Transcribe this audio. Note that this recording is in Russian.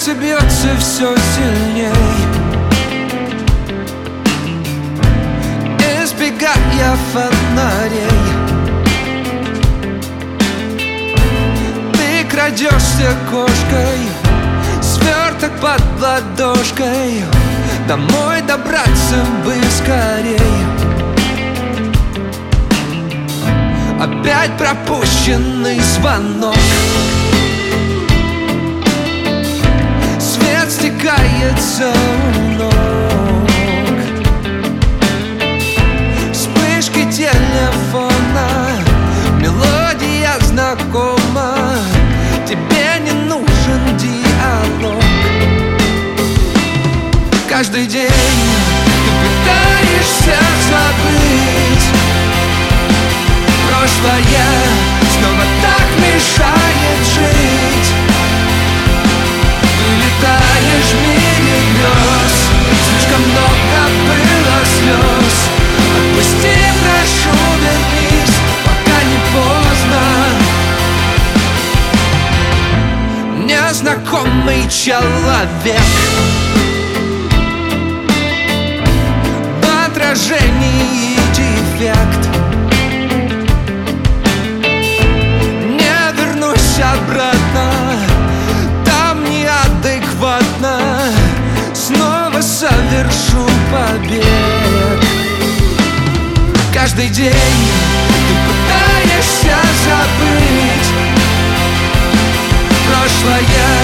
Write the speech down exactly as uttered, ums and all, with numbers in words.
сердце бьется все сильней, избегая фонарей. Ты крадешься кошкой, сверток под ладошкой, домой добраться бы скорей. Опять пропущенный звонок, свет стекается у ног, вспышки телефона, мелодия знакома. Тебе не нужен диалог. Каждый день ты пытаешься забыть прошлое, снова так мешает жить. Ты летаешь в мире грез, слишком много было слез. Отпусти, прошу, вернись, пока не поздно. Незнакомый человек в отражении дефект. Обратно, там неадекватно, снова совершу побег. Каждый день ты пытаешься забыть прошлое,